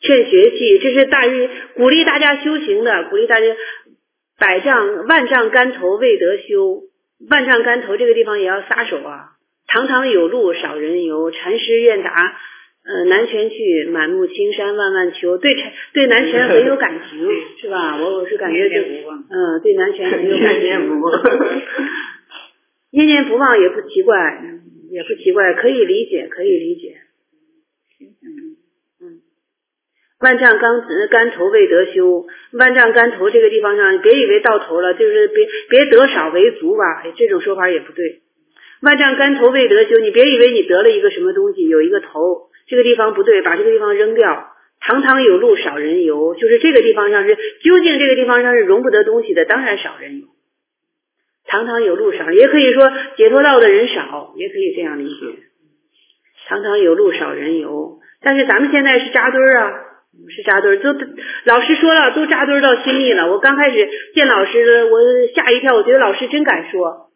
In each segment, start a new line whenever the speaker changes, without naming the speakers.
劝学系，这是鼓励大家修行的，鼓励大家万丈竿头未得修，万丈竿头这个地方也要撒手啊。堂堂有路少人游，禅师愿达南泉去，满目青山万万秋。对南泉很有感情，是吧？我是感觉对南泉很有感情。念念不忘也不奇怪，可以理解。万丈竿头未得修，万丈竿头这个地方上，别以为到头了，就是别得少为足吧，这种说法也不对。万丈竿头未得修，你别以为你得了一个什么东西，有一个头，这个地方不对，把这个地方扔掉。堂堂有路少人游，就是这个地方上是究竟这个地方上是容不得东西的，当然少人游。堂堂有路少，也可以说解脱道的人少，也可以这样理解。堂堂有路少人游，但是咱们现在是扎堆啊，都老师说了，都扎堆到心里了。我刚开始见老师，我吓一跳，我觉得老师真敢说。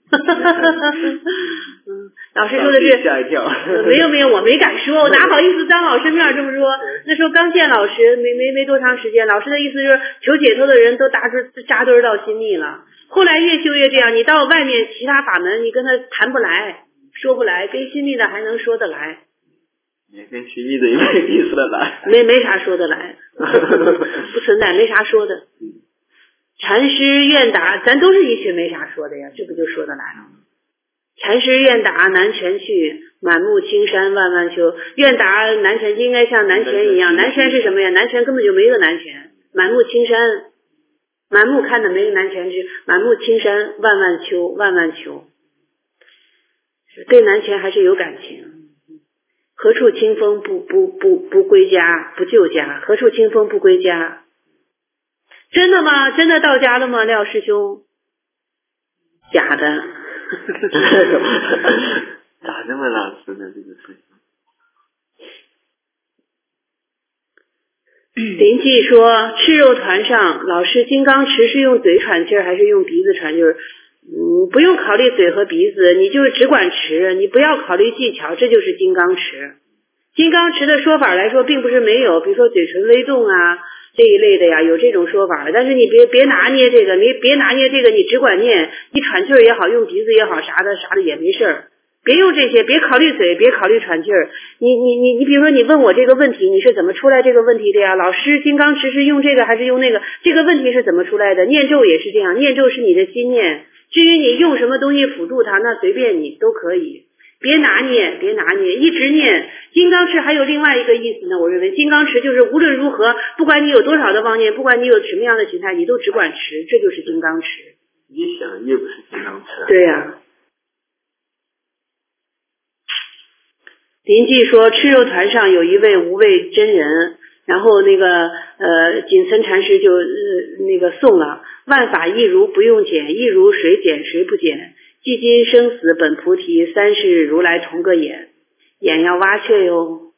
老师说的是
吓一跳。
没有，我没敢说，我哪好意思当老师面这么说。那时候刚见老师，没多长时间，老师的意思就是求解脱的人都扎堆到心里了。后来越修越这样，你到外面其他法门，你跟他谈不来，说不来，跟心里的还能说得来。
也跟心里的也没意思的来。
没啥说得来，不存在，没啥说的。禅师愿达，咱都是一群没啥说的呀，这不就说得来了吗？禅师愿达南泉去，满目青山万万秋。愿达南泉就应该像南泉一样，南泉是什么呀？南泉根本就没个南泉，满目青山，满目看的没个南泉，是满目青山万万秋，万万秋。对南泉还是有感情。何处清风不归家，不救家？何处清风不归家？真的吗？真的到家了吗，廖师兄？假的。
咋这么老实呢？这个事
情。林记说，吃肉团上，老师金刚持是用嘴喘气儿还是用鼻子喘气儿？不用考虑嘴和鼻子，你就只管持，你不要考虑技巧，这就是金刚持。金刚持的说法来说，并不是没有，比如说嘴唇微动啊这一类的呀，有这种说法。但是你别拿捏这个，你别拿捏这个，你只管念，你喘气儿也好，用鼻子也好，啥的也没事儿。别用这些，别考虑嘴，别考虑喘气儿。你比如说你问我这个问题，你是怎么出来这个问题的呀？老师金刚持是用这个还是用那个？这个问题是怎么出来的？念咒也是这样，念咒是你的心念。至于你用什么东西辅助它，那随便你都可以。别拿捏，一直念。金刚持还有另外一个意思呢，我认为金刚持就是无论如何，不管你有多少的妄念，不管你有什么样的形态，你都只管持，这就是金刚持。
越想越不是金刚持。
对呀。林记说，赤肉团上有一位无畏真人，然后那个锦森禅师就诵了：万法一如不用减，一如谁减谁不减。既今生死本菩提，三世如来同个眼，眼要挖却哟。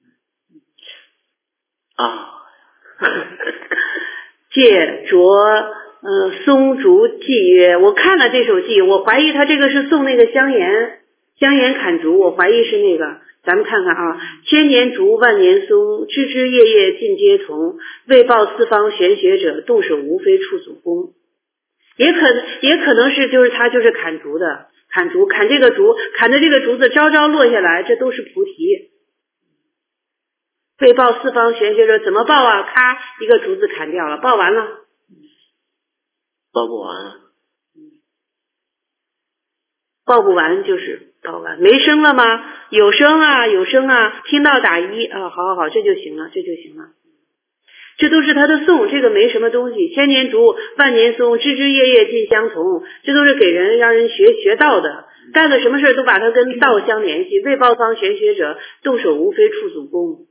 借着松竹记曰，我看了这首记，我怀疑他这个是送那个香烟砍竹，我怀疑是那个。咱们看看啊，千年竹万年松，枝枝叶叶尽皆同，为报四方玄学者，动手无非触祖功。也可能是就是他就是砍竹的，砍这个竹，砍的这个竹子朝朝落下来，这都是菩提。为报四方玄学者，怎么报啊？咔，一个竹子砍掉了，报完了。
报不完。
报不完就是报完，没声了吗？有声啊，听到打一啊，好，这就行了。这都是他的颂，这个没什么东西。千年竹万年松，枝枝叶叶尽相同，这都是给人让人学道的。干了什么事都把它跟道相联系。为报方玄学者，动手无非触祖功。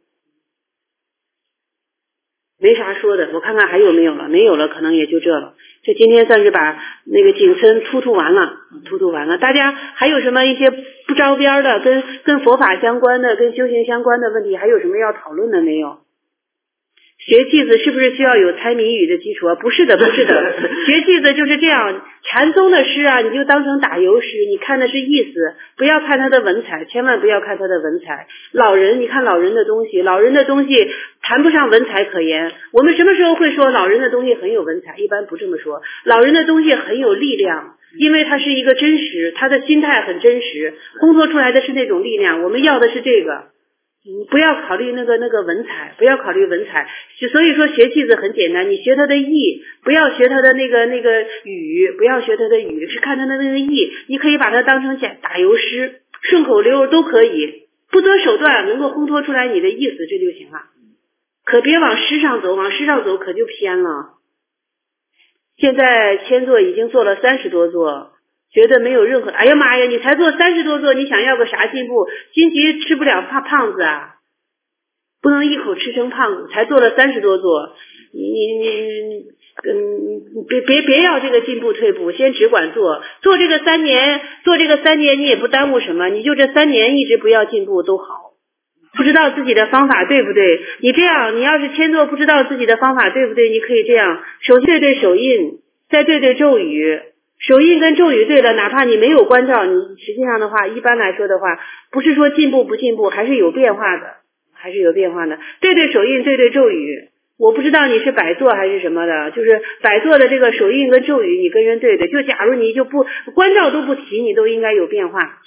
没啥说的，我看看还有没有了，没有了，可能也就这了。这今天算是把那个景森突完了。大家还有什么一些不着边的，跟佛法相关的，跟修行相关的问题，还有什么要讨论的没有？ 学句子是不是需要有猜谜语的基础啊？不是的，不是的，学句子就是这样。禅宗的诗啊，你就当成打油诗，你看的是意思，不要看它的文采，千万不要看它的文采。老人，你看老人的东西，老人的东西谈不上文采可言。我们什么时候会说老人的东西很有文采？一般不这么说。老人的东西很有力量，因为它是一个真实，他的心态很真实，烘托出来的是那种力量。我们要的是这个。不要考虑那个文采，不要考虑文采。所以说学句子很简单，你学它的意，不要学它的那个语，不要学它的语，是看它的那个意。你可以把它当成打油诗、顺口溜都可以，不择手段能够烘托出来你的意思，这就行了。可别往诗上走，往诗上走可就偏了。现在千座已经做了30多座。觉得没有任何，哎呀妈呀，你才做30多座，你想要个啥进步？心急吃不了胖子啊，不能一口吃成胖子。才做了30多座，你别要这个进步退步，先只管做这个3年，你也不耽误什么，你就这3年一直不要进步都好。不知道自己的方法对不对？你这样，你要是千座不知道自己的方法对不对，你可以这样，首先对手印，再对咒语。手印跟咒语对了，哪怕你没有关照，你实际上的话，一般来说的话，不是说进步不进步，还是有变化的，对手印，对咒语。我不知道你是摆坐还是什么的，就是摆坐的这个手印跟咒语，你跟人对的。就假如你就不关照都不提，你都应该有变化。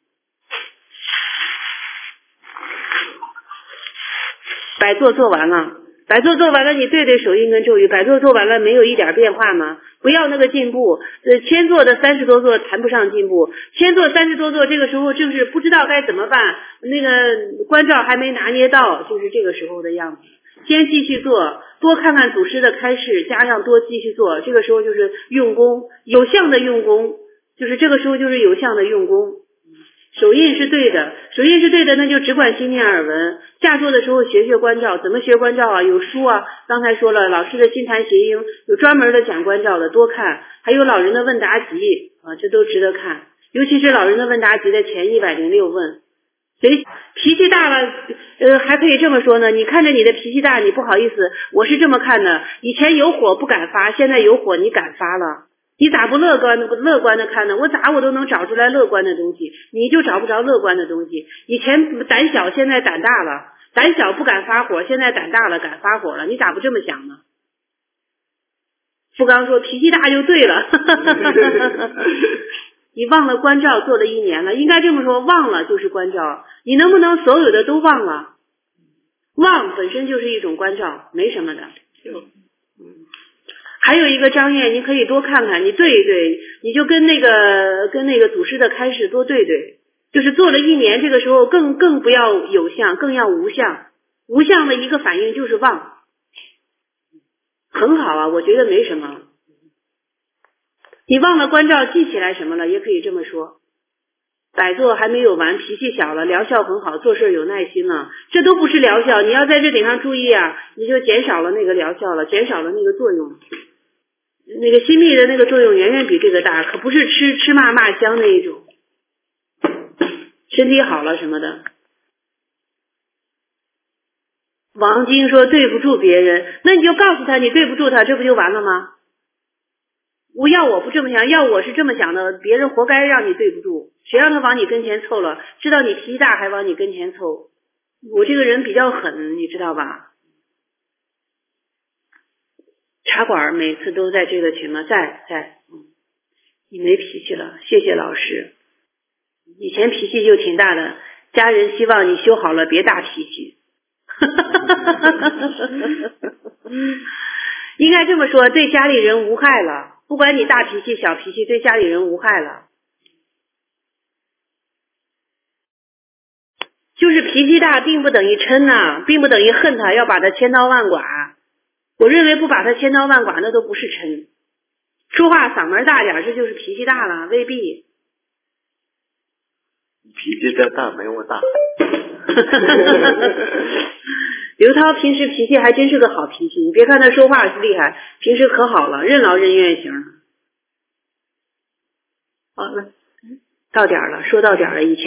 摆坐做完了。你对手印跟咒语，摆坐做完了没有一点变化吗？不要那个进步。千座的30多座谈不上进步，千座30多座这个时候正是不知道该怎么办，那个关照还没拿捏到，就是这个时候的样子。先继续做，多看看祖师的开示，加上多继续做，这个时候就是用功，有相的用功，就是这个时候就是有相的用功。手印是对的，那就只管心念耳闻。下座的时候学关照，怎么学关照啊？有书啊，刚才说了，老师的心坛谐音有专门的讲关照的，多看。还有老人的问答集啊，这都值得看。尤其是老人的问答集的前106问。谁脾气大了，还可以这么说呢，你看着你的脾气大，你不好意思，我是这么看的，以前有火不敢发，现在有火你敢发了。你咋不乐观的看呢？我都能找出来乐观的东西，你就找不着乐观的东西。以前胆小，现在胆大了，胆小不敢发火，现在胆大了敢发火了，你咋不这么想呢？富刚说脾气大就对了你忘了关照做了1年了，应该这么说，忘了就是关照。你能不能所有的都忘了？忘本身就是一种关照，没什么的。还有一个章页你可以多看看，你对一对，你就跟那个祖师的开示多对对，就是做了1年，这个时候更不要有相，更要无相。无相的一个反应就是忘，很好啊，我觉得没什么。你忘了关照，记起来什么了，也可以这么说。摆坐还没有完，脾气小了，疗效很好，做事有耐心了，这都不是疗效。你要在这点上注意啊，你就减少了那个疗效了，减少了那个作用。那个心力的那个作用远远比这个大，可不是吃骂香那一种。身体好了什么的。王晶说对不住别人，那你就告诉他你对不住他，这不就完了吗？我不这么想，要我是这么想的，别人活该让你对不住，谁让他往你跟前凑了，知道你脾气大还往你跟前凑。我这个人比较狠，你知道吧？茶馆每次都在这个群吗？在。你没脾气了，谢谢老师。以前脾气就挺大的，家人希望你修好了别大脾气。应该这么说，对家里人无害了，不管你大脾气小脾气，对家里人无害了。就是脾气大并不等于嗔呐，并不等于恨他，要把他千刀万剐。我认为不把他千刀万剐那都不是嗔。说话嗓门大点，这就是脾气大了，未必。
脾气再大没我大。
刘涛平时脾气还真是个好脾气，你别看他说话是厉害，平时可好了，任劳任怨型。好了，到点了，说到点了，以前